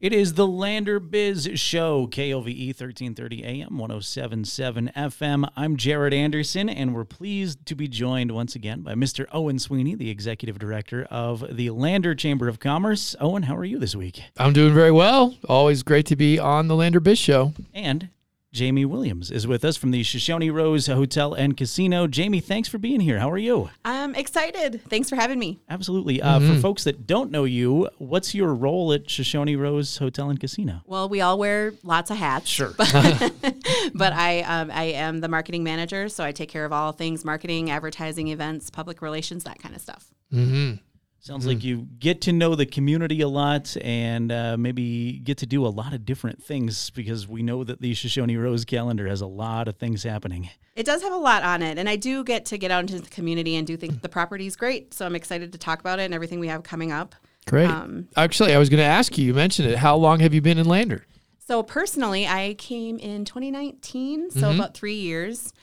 It is the Lander Biz Show, KLVE 1330 AM, 107.7 FM. I'm Jared Anderson, and we're pleased to be joined once again by Mr. Owen Sweeney, the Executive Director of the Lander Chamber of Commerce. Owen, how are you this week? I'm doing very well. Always great to be on the Lander Biz Show. And Jamie Williams is with us from the Shoshone Rose Hotel and Casino. Jamie, thanks for being here. How are you? I'm excited. Thanks for having me. Absolutely. For folks that don't know you, what's your role at Shoshone Rose Hotel and Casino? Well, we all wear lots of hats. Sure. But I am the marketing manager, so I take care of all things marketing, advertising, events, public relations, that kind of stuff. Mm-hmm. Sounds like you get to know the community a lot and maybe get to do a lot of different things because we know that the Shoshone Rose calendar has a lot of things happening. It does have a lot on it, and I do get to get out into the community and do think the property is great, so I'm excited to talk about it and everything we have coming up. Great. Actually, I was going to ask you, you mentioned it. How long have you been in Lander? So personally, I came in 2019, so about 3 years.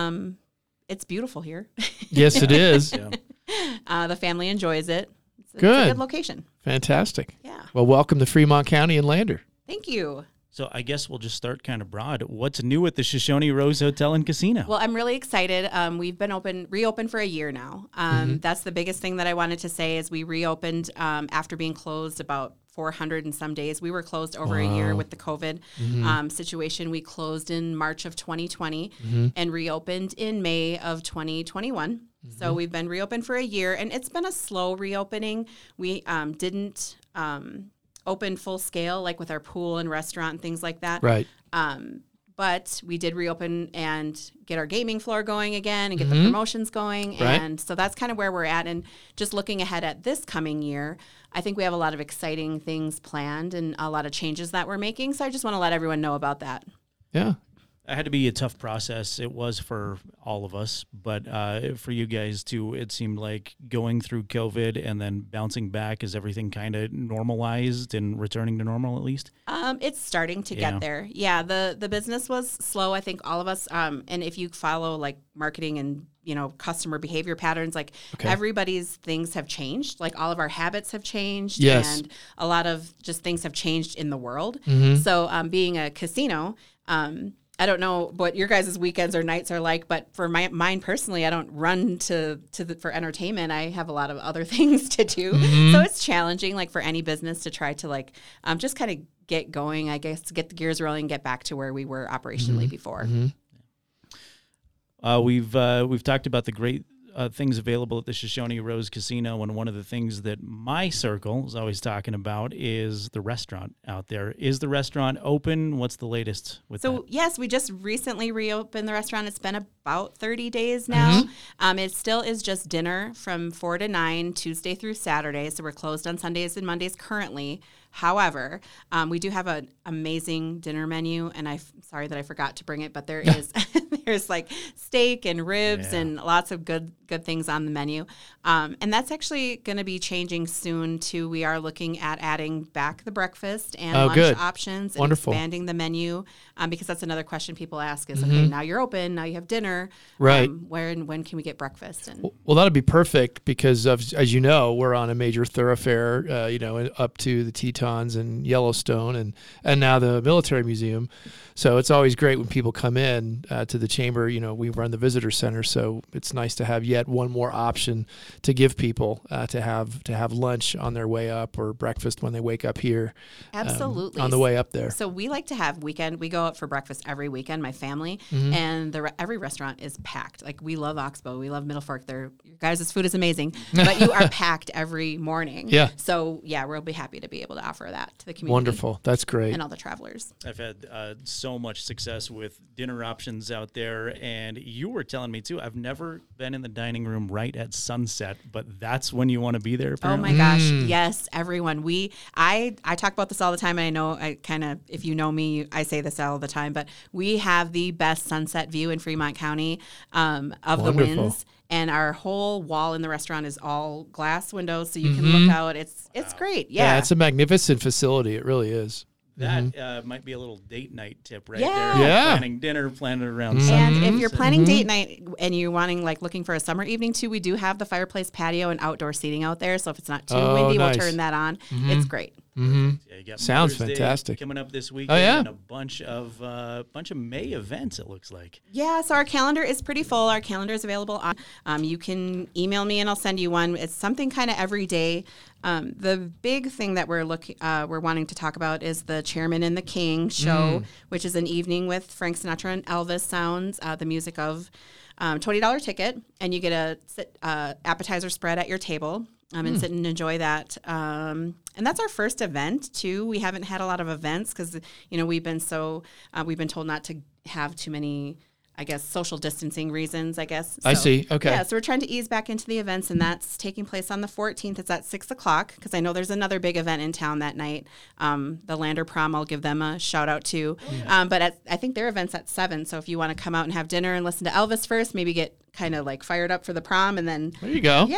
It's beautiful here. Yes, it is. The family enjoys it. It's a Good. good location. Fantastic. Yeah. Well, welcome to Fremont County and Lander. Thank you. So I guess we'll just start kind of broad. What's new at the Shoshone Rose Hotel and Casino? Well, I'm really excited. We've been reopened for a year now. That's the biggest thing that I wanted to say is we reopened after being closed about 400 and some days. We were closed over a year with the COVID situation. We closed in March of 2020 and reopened in May of 2021. So we've been reopened for a year, and it's been a slow reopening. We didn't open full scale, like with our pool and restaurant and things like that. Right. But we did reopen and get our gaming floor going again and get the promotions going. Right. And so that's kind of where we're at. And just looking ahead at this coming year, I think we have a lot of exciting things planned and a lot of changes that we're making. So I just want to let everyone know about that. Yeah. It had to be a tough process. It was for all of us, but for you guys too, it seemed like going through COVID and then bouncing back. Is everything kind of normalized and returning to normal at least? It's starting to get there. Yeah, the business was slow. I think all of us, and if you follow like marketing and customer behavior patterns, like everybody's things have changed. Like all of our habits have changed, and a lot of just things have changed in the world. So being a casino. I don't know what your guys' weekends or nights are like, but for mine personally, I don't run for entertainment. I have a lot of other things to do. So it's challenging, like for any business to try to just kind of get going, I guess, to get the gears rolling and get back to where we were operationally before. We've talked about the great things available at the Shoshone Rose Casino, and one of the things that my circle is always talking about is the restaurant out there. Is the restaurant open? What's the latest with that? So, yes, we just recently reopened the restaurant. It's been about 30 days now. It still is just dinner from 4 to 9, Tuesday through Saturday. So we're closed on Sundays and Mondays currently. However, we do have an amazing dinner menu, and I'm sorry that I forgot to bring it, but there is there's like steak and ribs and lots of good things on the menu. And that's actually going to be changing soon too. We are looking at adding back the breakfast and lunch options and expanding the menu because that's another question people ask is, okay, now you're open, now you have dinner. Right. Where and when can we get breakfast? And well, that'll be perfect because as you know, we're on a major thoroughfare, up to the Tetons and Yellowstone and now the Military Museum. So it's always great when people come in to the chamber. We run the visitor center, so it's nice to have yet one more option to give people to have lunch on their way up or breakfast when they wake up here. Absolutely. On the way up there. So we like to have weekend. We go out for breakfast every weekend, my family, and every restaurant is packed. Like we love Oxbow, we love Middle Fork. Your guys' food is amazing, but you are packed every morning. Yeah. So we'll be happy to be able to offer that to the community. Wonderful. That's great. And all the travelers. I've had so much success with dinner options out there, and you were telling me too, I've never been in the dining room right at sunset, but that's when you want to be there, apparently. Oh my gosh, yes, everyone. I talk about this all the time, and I know if you know me, I say this all the time, but we have the best sunset view in Fremont County of the winds. And our whole wall in the restaurant is all glass windows, so you can look out. It's great. Yeah, it's a magnificent facility. It really is. That might be a little date night tip right there. Yeah. Planning dinner, planning around And if you're planning date night and you're wanting looking for a summer evening too, we do have the fireplace patio and outdoor seating out there. So if it's not too windy, we'll turn that on. It's great. Mm-hmm. Yeah, you got Sounds Mother's Day fantastic. coming up this weekend. Oh, yeah? And a bunch of May events, it looks like. Yeah, so our calendar is pretty full. Our calendar is available on. You can email me and I'll send you one. It's something kind of every day. The big thing that we're wanting to talk about is the Chairman and the King show, which is an evening with Frank Sinatra and Elvis sounds, the music of $20 ticket, and you get a appetizer spread at your table. And sit and enjoy that. And that's our first event too. We haven't had a lot of events because we've been told not to have too many, I guess, social distancing reasons, I guess. I see. Okay. Yeah, so we're trying to ease back into the events, and that's taking place on the 14th. It's at 6 o'clock because I know there's another big event in town that night. The Lander Prom, I'll give them a shout out to. But I think their event's at 7. So if you want to come out and have dinner and listen to Elvis first, maybe get kind of like fired up for the prom, and then there you go.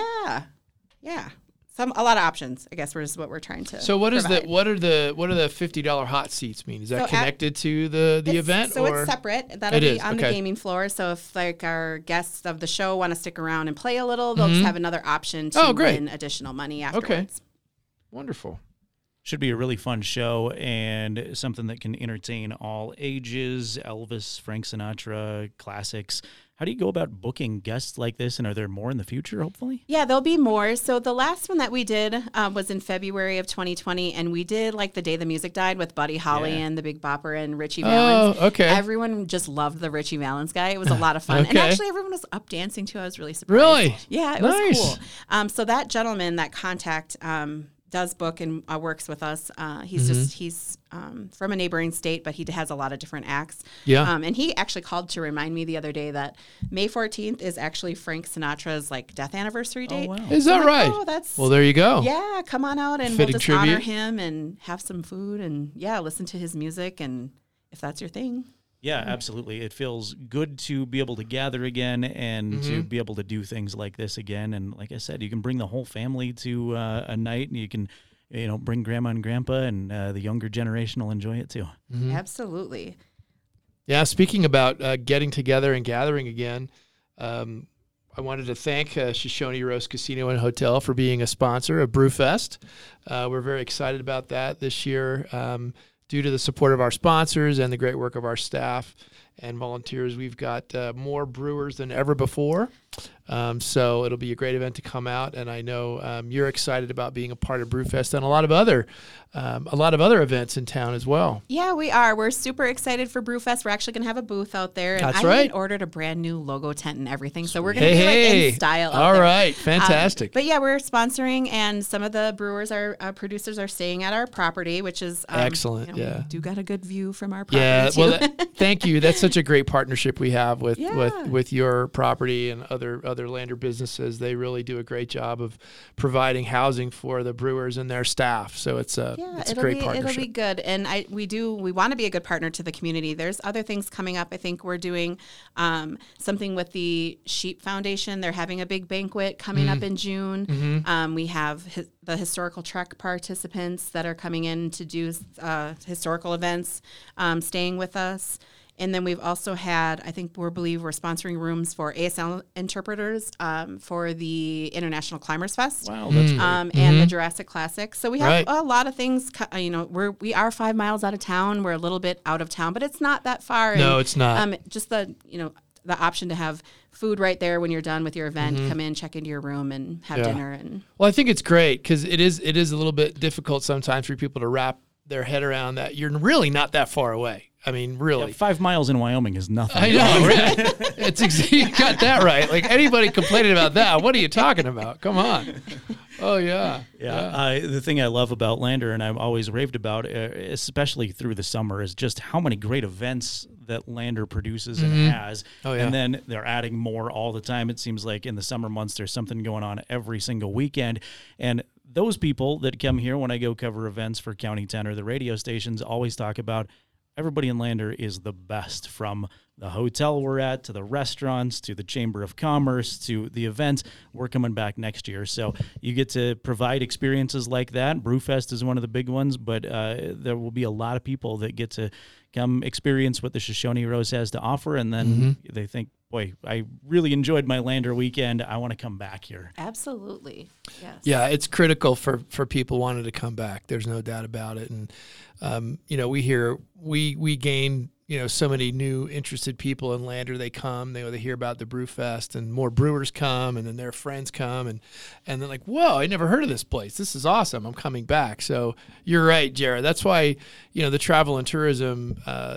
Yeah. A lot of options, I guess, is what we're trying to. So what provide. what are the $50 hot seats mean? Is that connected to the event? So or? It's separate. That'll be on the gaming floor. So if like our guests of the show want to stick around and play a little, they'll just have another option to win additional money afterwards. Okay. Wonderful. Should be a really fun show and something that can entertain all ages. Elvis, Frank Sinatra, classics. How do you go about booking guests like this, and are there more in the future, hopefully? Yeah, there'll be more. So the last one that we did was in February of 2020, and we did like The Day the Music Died with Buddy Holly and the Big Bopper and Richie Valens. Oh, okay. Everyone just loved the Richie Valens guy. It was a lot of fun. And actually everyone was up dancing too. I was really surprised. Really? Yeah, it was cool. So that gentleman, that contact, does book and works with us. He's from a neighboring state, but he has a lot of different acts. Yeah. And he actually called to remind me the other day that May 14th is actually Frank Sinatra's like death anniversary date. Oh, wow. Is that right? Oh, that's well, there you go. Yeah, come on out and Fitting we'll just tribute. honor him and have some food and listen to his music, and if that's your thing. Yeah, absolutely. It feels good to be able to gather again and to be able to do things like this again. And like I said, you can bring the whole family to a night, and you can, bring grandma and grandpa, and the younger generation will enjoy it too. Absolutely. Yeah, speaking about getting together and gathering again, I wanted to thank Shoshone Rose Casino and Hotel for being a sponsor of Brewfest. We're very excited about that this year. Due to the support of our sponsors and the great work of our staff and volunteers, we've got more brewers than ever before. So it'll be a great event to come out, and I know you're excited about being a part of Brewfest and a lot of other events in town as well. Yeah, we are. We're super excited for Brewfest. We're actually going to have a booth out there, and That's I right. even ordered a brand new logo tent and everything. So we're going to be in style. All right, fantastic. But yeah, we're sponsoring, and some of the brewers, our producers, are staying at our property, which is excellent. We do got a good view from our property. Yeah, too. well, thank you. That's such a great partnership we have with your property and other Lander businesses. They really do a great job of providing housing for the brewers and their staff. So it's a great partnership. It'll be good, and we want to be a good partner to the community. There's other things coming up. I think we're doing something with the Sheep Foundation. They're having a big banquet coming up in June. We have the historical trek participants that are coming in to do historical events, staying with us. And then we've also had, I believe we're sponsoring rooms for ASL interpreters for the International Climbers Fest. Wow, that's great. And the Jurassic Classic. So we have a lot of things. We are 5 miles out of town. We're a little bit out of town, but it's not that far. No, it's not. Just the option to have food right there when you're done with your event. Come in, check into your room, and have dinner. And well, I think it's great because it is a little bit difficult sometimes for people to wrap their head around that you're really not that far away. I mean, really. Yeah, 5 miles in Wyoming is nothing. I know, right? You got that right. Like anybody complaining about that, what are you talking about? Come on. Oh, yeah. Yeah. The thing I love about Lander, and I've always raved about, especially through the summer, is just how many great events that Lander produces and has. Oh, yeah. And then they're adding more all the time. It seems like in the summer months, there's something going on every single weekend. And those people that come here when I go cover events for County 10 or the radio stations always talk about everybody in Lander is the best, from the hotel we're at to the restaurants to the Chamber of Commerce to the events. We're coming back next year. So you get to provide experiences like that. Brewfest is one of the big ones, but there will be a lot of people that get to come experience what the Shoshone Rose has to offer, and then they think, boy, I really enjoyed my Lander weekend. I want to come back here. Absolutely. Yes. Yeah, it's critical for people wanting to come back. There's no doubt about it. And, we gain, so many new interested people in Lander. They come, they hear about the Brew Fest, and more brewers come, and then their friends come, and they're like, whoa, I never heard of this place. This is awesome. I'm coming back. So you're right, Jared. That's why, the travel and tourism,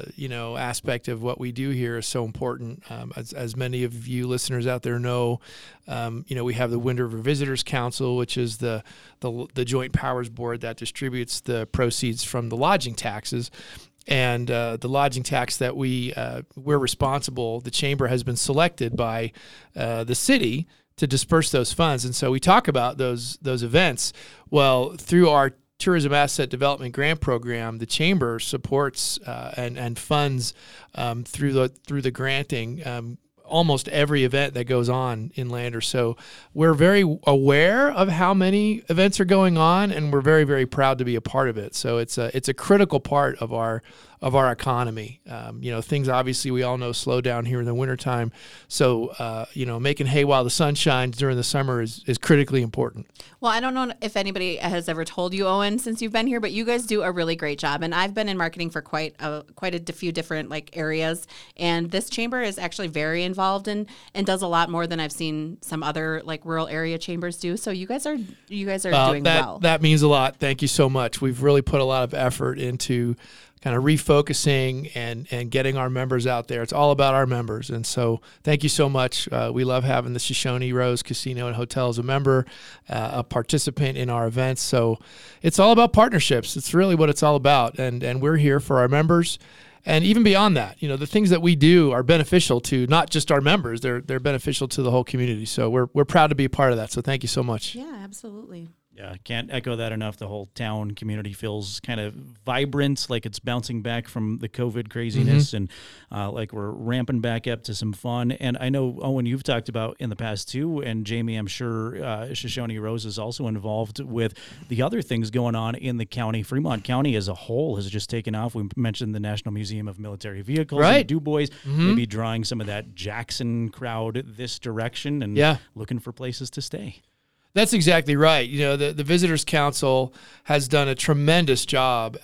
aspect of what we do here is so important. As many of you listeners out there know, we have the Wind River Visitors Council, which is the joint powers board that distributes the proceeds from the lodging taxes. And the lodging tax that we're responsible, the chamber has been selected by the city to disperse those funds. And so we talk about those events. Well, through our Tourism Asset Development Grant Program, the chamber supports and funds through the granting almost every event that goes on in Lander. So we're very aware of how many events are going on, and we're very, very proud to be a part of it. So it's a critical part of our economy. Things obviously we all know slow down here in the wintertime. So, making hay while the sun shines during the summer is critically important. Well, I don't know if anybody has ever told you, Owen, since you've been here, but you guys do a really great job. And I've been in marketing for quite a few different areas. And this chamber is actually very involved and does a lot more than I've seen some other rural area chambers do. So you guys are doing well. That means a lot. Thank you so much. We've really put a lot of effort into kind of refocusing and getting our members out there. It's all about our members. And so thank you so much. We love having the Shoshone Rose Casino and Hotel as a member, a participant in our events. So it's all about partnerships. It's really what it's all about. And we're here for our members. And even beyond that, the things that we do are beneficial to not just our members, they're beneficial to the whole community. So we're proud to be a part of that. So thank you so much. Yeah, absolutely. Yeah, can't echo that enough. The whole town community feels kind of vibrant, like it's bouncing back from the COVID craziness, and like we're ramping back up to some fun. And I know, Owen, you've talked about in the past too, and Jamie, I'm sure Shoshone Rose is also involved with the other things going on in the county. Fremont County as a whole has just taken off. We mentioned the National Museum of Military Vehicles, right? In Du Bois, maybe drawing some of that Jackson crowd this direction and looking for places to stay. That's exactly right. The Visitors Council has done a tremendous job.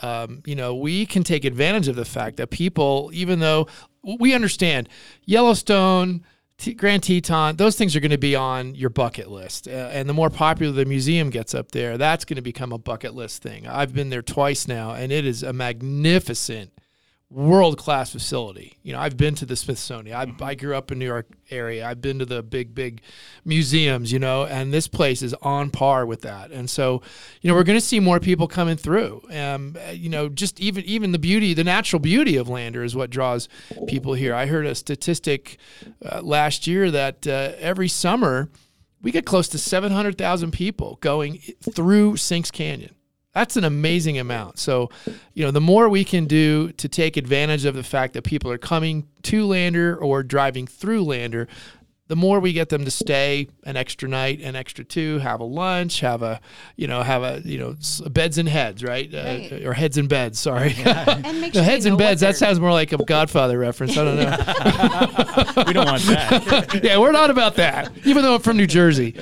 We can take advantage of the fact that people, even though we understand Yellowstone, Grand Teton, those things are going to be on your bucket list. And the more popular the museum gets up there, that's going to become a bucket list thing. I've been there twice now, and it is a magnificent world-class facility. I've been to the Smithsonian. I grew up in New York area. I've been to the big museums, and this place is on par with that. And so, we're going to see more people coming through. Just even the natural beauty of Lander is what draws people here. I heard a statistic last year that every summer we get close to 700,000 people going through Sinks Canyon. That's an amazing amount. So, the more we can do to take advantage of the fact that people are coming to Lander or driving through Lander, the more we get them to stay an extra night, an extra two, have a lunch, have a beds and heads, right? Or heads and beds, sorry. Yeah. And make sure heads and beds, that sounds more like a Godfather reference. I don't know. We don't want that. Yeah, we're not about that, even though I'm from New Jersey.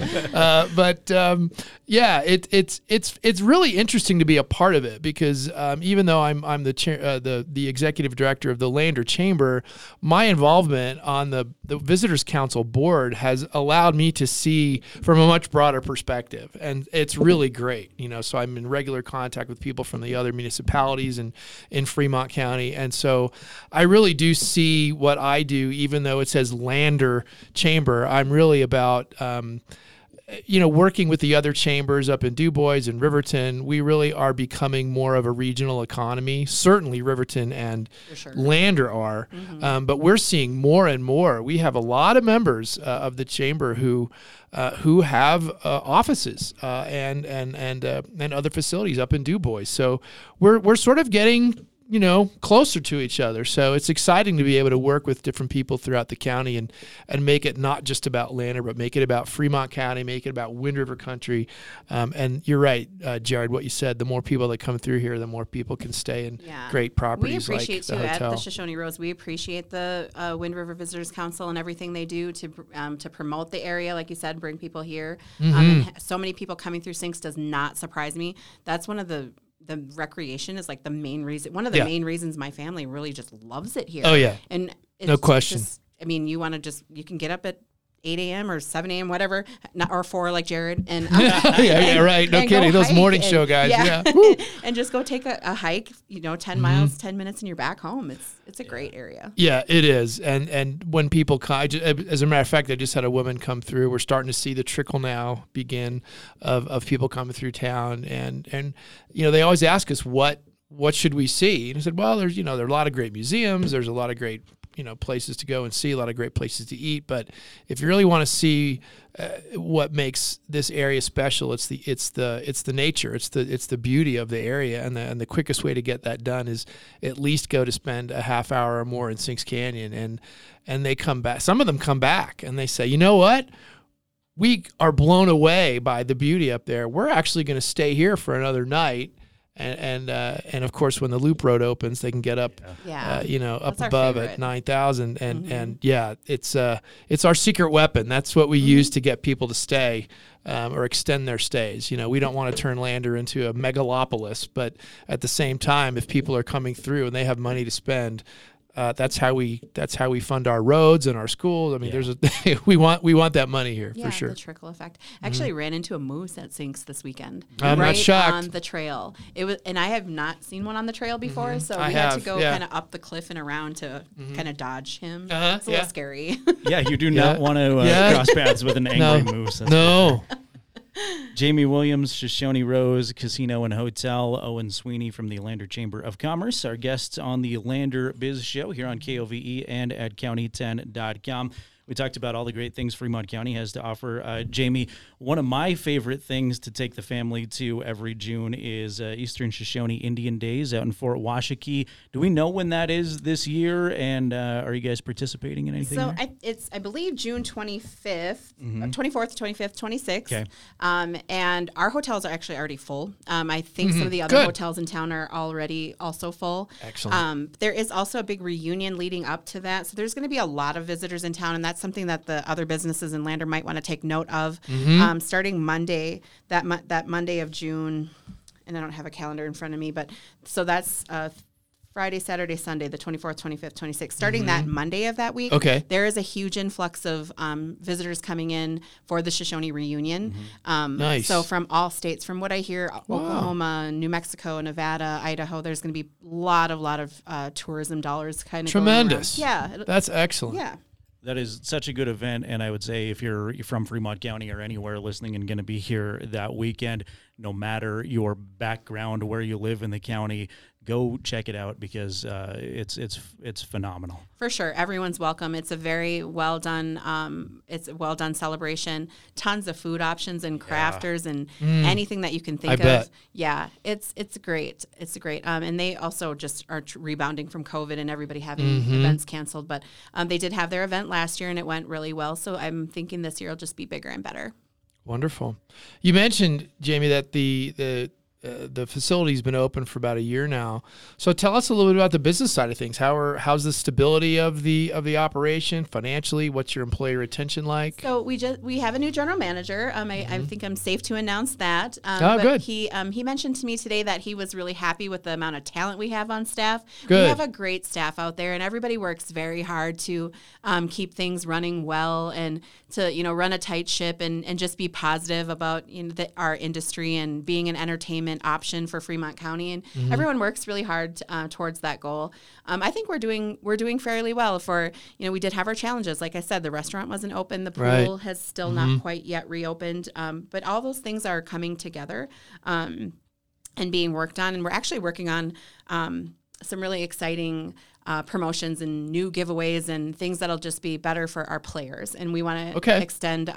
It's really interesting to be a part of it because even though I'm the executive director of the Lander Chamber, my involvement on the Visitors Council board has allowed me to see from a much broader perspective, and it's really great. So I'm in regular contact with people from the other municipalities in Fremont County, and so I really do see what I do, even though it says Lander Chamber. I'm really about working with the other chambers up in Du Bois and Riverton. We really are becoming more of a regional economy. Certainly Riverton and Lander are, but we're seeing more and more. We have a lot of members of the chamber who have offices and other facilities up in Du Bois. So we're sort of getting closer to each other. So it's exciting to be able to work with different people throughout the county and make it not just about Lander, but make it about Fremont County, make it about Wind River Country. And you're right, Jared, what you said, the more people that come through here, the more people can stay in great properties like the hotel. We appreciate, too, at the Shoshone Rose, we appreciate the Wind River Visitors Council and everything they do to promote the area, like you said, bring people here. And so many people coming through Sinks does not surprise me. That's one of the recreation is like the main reason. One of the main reasons my family really just loves it here. Oh yeah, and it's no question. You can get up at 8 a.m. or 7 a.m. whatever, or 4 like Jared and right. No kidding. Those morning show guys. And just go take a hike. 10 miles, 10 minutes, and you're back home. It's a great area. Yeah, it is. And when people come, as a matter of fact, I just had a woman come through. We're starting to see the trickle now begin of people coming through town, and they always ask us what should we see. And I said, well, there are a lot of great museums. There's a lot of great places to go and see, a lot of great places to eat. But if you really want to see what makes this area special, it's the nature, it's the beauty of the area, and the quickest way to get that done is at least go to spend a half hour or more in Sinks Canyon, and they come back. Some of them come back and they say, you know what? We are blown away by the beauty up there. We're actually going to stay here for another night. And of course, when the loop road opens, they can get up, up above at 9,000, and it's our secret weapon. That's what we use to get people to stay or extend their stays. We don't want to turn Lander into a megalopolis, but at the same time, if people are coming through and they have money to spend, that's how we fund our roads and our schools. I mean, there's we want that money here for sure. The trickle effect. Actually, ran into a moose at Sinks this weekend. I'm not shocked. On the trail. It was, and I have not seen one on the trail before, so we had to go kind of up the cliff and around to kind of dodge him. It's a little scary. Yeah, you do not want to cross paths with an angry moose. No. Jamie Williams, Shoshone Rose Casino and Hotel, Owen Sweeney from the Lander Chamber of Commerce, our guests on the Lander Biz Show here on KOVE and at county10.com. We talked about all the great things Fremont County has to offer. Jamie, one of my favorite things to take the family to every June is Eastern Shoshone Indian Days out in Fort Washakie. Do we know when that is this year? And are you guys participating in anything? So I believe June 25th, 24th, 25th, 26th. Okay. And our hotels are actually already full. I think some of the other hotels in town are already also full. Excellent. There is also a big reunion leading up to that. So there's going to be a lot of visitors in town, and that's something that the other businesses in Lander might want to take note of. Starting Monday, that Monday of June, and I don't have a calendar in front of me, but so that's Friday, Saturday, Sunday, the 24th, 25th, 26th. Starting that Monday of that week, there is a huge influx of visitors coming in for the Shoshone reunion. Nice. So from all states, from what I hear, Oklahoma, New Mexico, Nevada, Idaho, there's going to be a lot of tourism dollars kind of tremendous. Going around. Yeah. That's excellent. Yeah. That is such a good event, and I would say if you're from Fremont County or anywhere listening and going to be here that weekend, no matter your background, where you live in the county, go check it out because it's phenomenal. For sure, everyone's welcome. It's a very well done. It's a well done celebration. Tons of food options and crafters and anything that you can think of. Yeah, it's great. It's great. And they also just are rebounding from COVID and everybody having events canceled. But they did have their event last year and it went really well. So I'm thinking this year will just be bigger and better. Wonderful. You mentioned, Jamie, that the facility's been open for about a year now. So tell us a little bit about the business side of things. How's the stability of the operation financially? What's your employee retention like? So we have a new general manager. I think I'm safe to announce that. Good. He mentioned to me today that he was really happy with the amount of talent we have on staff. Good. We have a great staff out there, and everybody works very hard to keep things running well and to run a tight ship and just be positive about our industry and being an entertainment option for Fremont County, and everyone works really hard towards that goal. I think we're doing fairly well. For we did have our challenges. Like I said, the restaurant wasn't open, the pool has still not quite yet reopened, but all those things are coming together and being worked on. And we're actually working on some really exciting promotions and new giveaways and things that'll just be better for our players. And we want to extend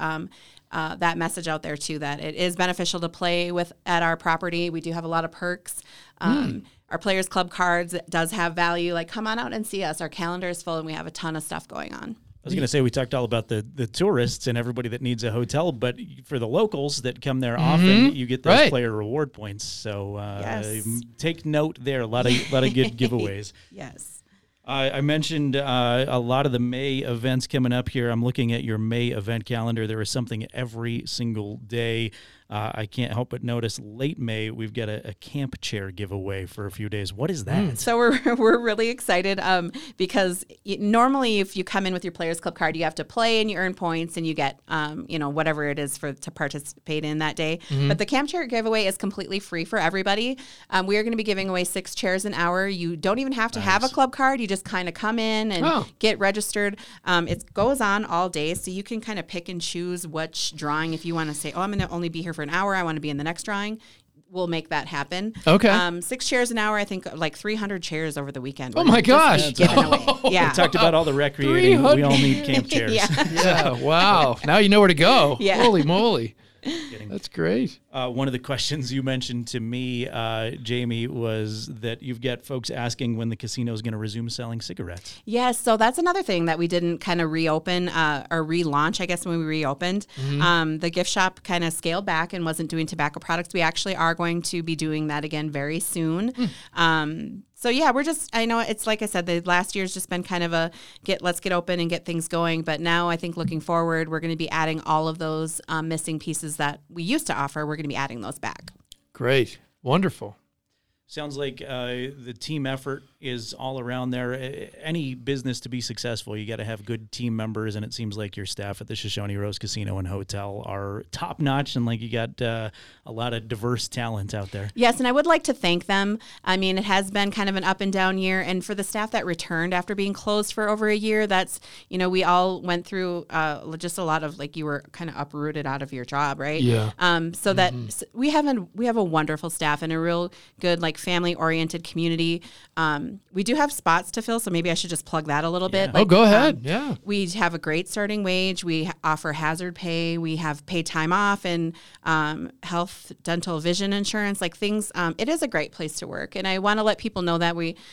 that message out there too, that it is beneficial to play at our property. We do have a lot of perks Our Players Club cards does have value. Like, come on out and see us. Our calendar is full, and we have a ton of stuff going on. I was going to say, we talked all about the tourists and everybody that needs a hotel, but for the locals that come there often, you get those player reward points. So take note there. A lot of good giveaways. Yes. I mentioned a lot of the May events coming up here. I'm looking at your May event calendar. There is something every single day. I can't help but notice late May, we've got a camp chair giveaway for a few days. What is that? So we're really excited because normally if you come in with your Players Club card, you have to play and you earn points and you get whatever it is to participate in that day. But the camp chair giveaway is completely free for everybody. We are going to be giving away 6 chairs an hour. You don't even have to have a club card. You just kind of come in and get registered. It goes on all day, so you can kind of pick and choose which drawing. If you want to say, I'm going to only be here for an hour, I want to be in the next drawing, we'll make that happen. Okay. 6 chairs an hour, I think like 300 chairs over the weekend. Oh my gosh. Given away. Yeah. We talked about all the recreating. 300. We all need camp chairs. Yeah. Wow. Now you know where to go. Yeah. Holy moly. That's great. One of the questions you mentioned to me, Jamie, was that you've got folks asking when the casino is going to resume selling cigarettes. Yes, so that's another thing that we didn't kind of reopen or relaunch, I guess, when we reopened. The gift shop kind of scaled back and wasn't doing tobacco products. We actually are going to be doing that again very soon. So yeah, I know it's like I said, the last year's just been kind of let's get open and get things going. But now I think looking forward, we're going to be adding all of those missing pieces that we used to offer. We're going to be adding those back. Great. Wonderful. Sounds like the team effort is all around there. Any business to be successful, you got to have good team members, and it seems like your staff at the Shoshone Rose Casino and Hotel are top notch, and like you got a lot of diverse talent out there. Yes, and I would like to thank them. I mean, it has been kind of an up and down year, and for the staff that returned after being closed for over a year, that's, we all went through just a lot of, like, you were kind of uprooted out of your job, right? Yeah. So that we have a wonderful staff and a real good, like, family-oriented community. We do have spots to fill, so maybe I should just plug that a little bit. Like, go ahead. Yeah. We have a great starting wage. We offer hazard pay. We have paid time off and health, dental, vision insurance, like things. It is a great place to work. And I want to let people know that we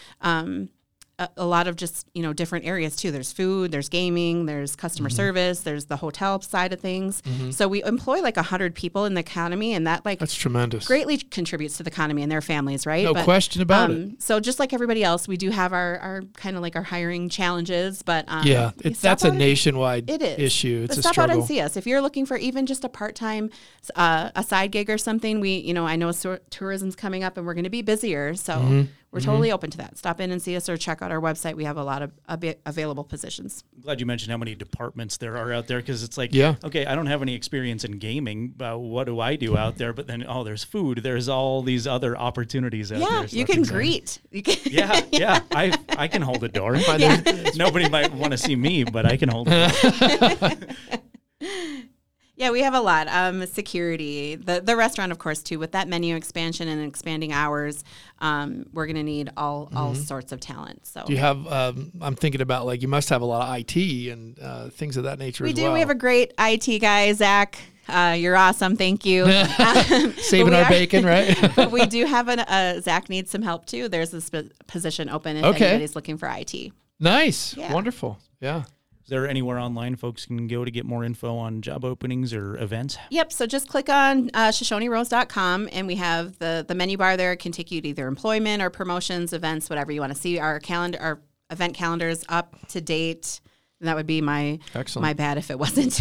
a lot of just, different areas too. There's food, there's gaming, there's customer service, there's the hotel side of things. So we employ like 100 people in the economy, and that's tremendous. Greatly contributes to the economy and their families, right? No question about it. So just like everybody else, we do have our kind of like our hiring challenges, but that's a nationwide issue. It's a struggle. Stop out and see us. If you're looking for even just a part-time, a side gig or something, I know tourism's coming up and we're going to be busier, so we're totally open to that. Stop in and see us or check out our website. We have a lot of available positions. I'm glad you mentioned how many departments there are out there, because it's like, okay, I don't have any experience in gaming, but what do I do out there? But then, there's food. There's all these other opportunities out there. Yeah, you can greet. Yeah. I can hold a door. Nobody might want to see me, but I can hold a door. Yeah, we have a lot. Security, the restaurant, of course, too. With that menu expansion and expanding hours, we're going to need all sorts of talent. So, do you have? I'm thinking about, like, you must have a lot of IT and things of that nature. We as do. well. We have a great IT guy, Zach. You're awesome. Thank you. Saving our bacon, right? But we do have Zach needs some help too. There's this position open if anybody's looking for IT. Nice. Yeah. Wonderful. Yeah. Is there anywhere online folks can go to get more info on job openings or events? Yep. So just click on ShoshoneRose.com, and we have the menu bar there. It can take you to either employment or promotions, events, whatever you want to see. Our event calendar is up to date. And that would be my bad if it wasn't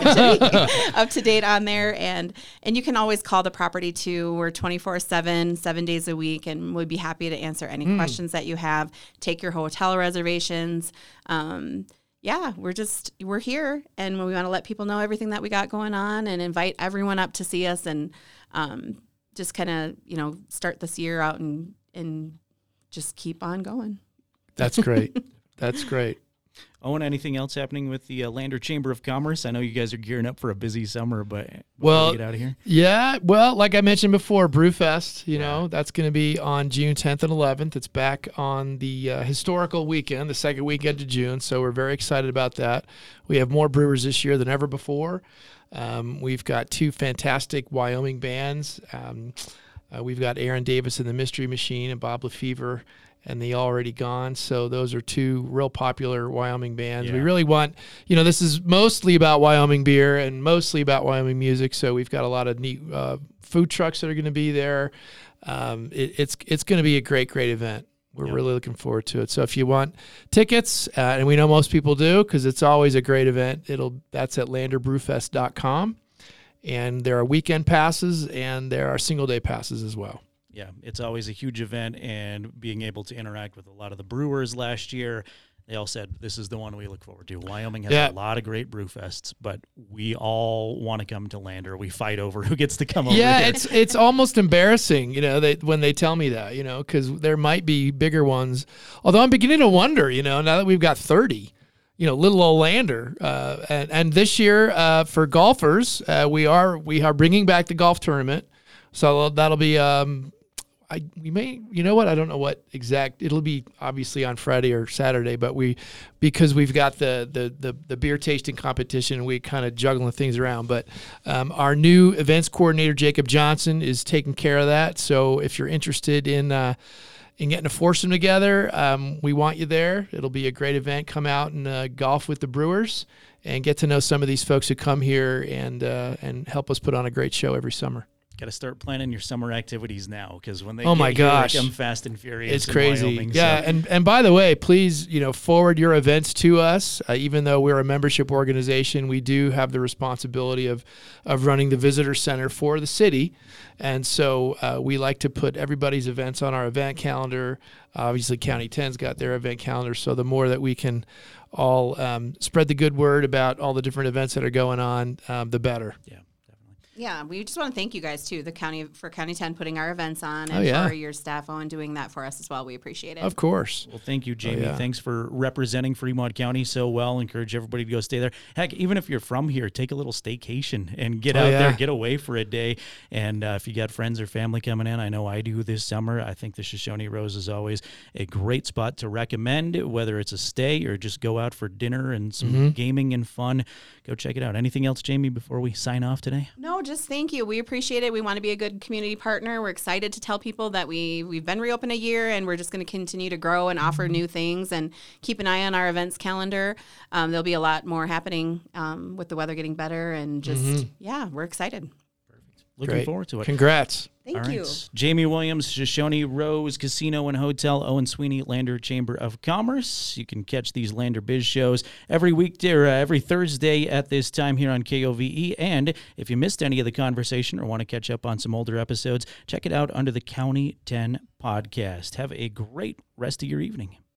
up to date on there. And you can always call the property too. We're 24/7, 7 days a week, and we'd be happy to answer any questions that you have. Take your hotel reservations. We're here, and we want to let people know everything that we got going on and invite everyone up to see us and just kind of, start this year out and just keep on going. That's great. That's great. Owen, anything else happening with the Lander Chamber of Commerce? I know you guys are gearing up for a busy summer, but before we get out of here. Yeah, well, like I mentioned before, Brewfest, that's going to be on June 10th and 11th. It's back on the historical weekend, the second weekend of June, so we're very excited about that. We have more brewers this year than ever before. We've got 2 fantastic Wyoming bands. We've got Aaron Davis and the Mystery Machine and Bob LeFever and the Already Gone. So those are two real popular Wyoming bands. Yeah. We really want, this is mostly about Wyoming beer and mostly about Wyoming music. So we've got a lot of neat food trucks that are going to be there. It's going to be a great event. We're really looking forward to it. So if you want tickets, and we know most people do because it's always a great event, that's at landerbrewfest.com. And there are weekend passes and there are single-day passes as well. Yeah, it's always a huge event, and being able to interact with a lot of the brewers last year, they all said this is the one we look forward to. Wyoming has a lot of great brew fests, but we all want to come to Lander. We fight over who gets to come over. Yeah, it's almost embarrassing, when they tell me that, because there might be bigger ones. Although I'm beginning to wonder, now that we've got 30, little old Lander, and this year for golfers, we are bringing back the golf tournament, so that'll be. We may, I don't know what exact. It'll be obviously on Friday or Saturday, but because we've got the beer tasting competition, we kind of juggling things around. But our new events coordinator Jacob Johnson is taking care of that. So if you're interested in getting a foursome together, we want you there. It'll be a great event. Come out and golf with the brewers and get to know some of these folks who come here and help us put on a great show every summer. Got to start planning your summer activities now, because when they come fast and furious. It's crazy. Wyoming, yeah, so. and by the way, please forward your events to us. Even though we're a membership organization, we do have the responsibility of running the visitor center for the city, and so we like to put everybody's events on our event calendar. Obviously, County 10's got their event calendar, so the more that we can all spread the good word about all the different events that are going on, the better. Yeah. Yeah, we just want to thank you guys too, County 10 putting our events on, and for your staff Owen doing that for us as well. We appreciate it. Of course. Well, thank you, Jamie. Thanks for representing Fremont County so well. Encourage everybody to go stay there. Heck, even if you're from here, take a little staycation and get out there, get away for a day. And if you got friends or family coming in, I know I do this summer. I think the Shoshone Rose is always a great spot to recommend, whether it's a stay or just go out for dinner and some gaming and fun. Go check it out. Anything else, Jamie, before we sign off today? No, just thank you. We appreciate it. We want to be a good community partner. We're excited to tell people that we've been reopened a year, and we're just going to continue to grow and offer new things, and keep an eye on our events calendar. There'll be a lot more happening with the weather getting better, and just, we're excited. Looking forward to it. Congrats. Thank you. Jamie Williams, Shoshone Rose Casino and Hotel, Owen Sweeney, Lander Chamber of Commerce. You can catch these Lander Biz shows every weekday or every Thursday at this time here on KOVE. And if you missed any of the conversation or want to catch up on some older episodes, check it out under the County 10 podcast. Have a great rest of your evening.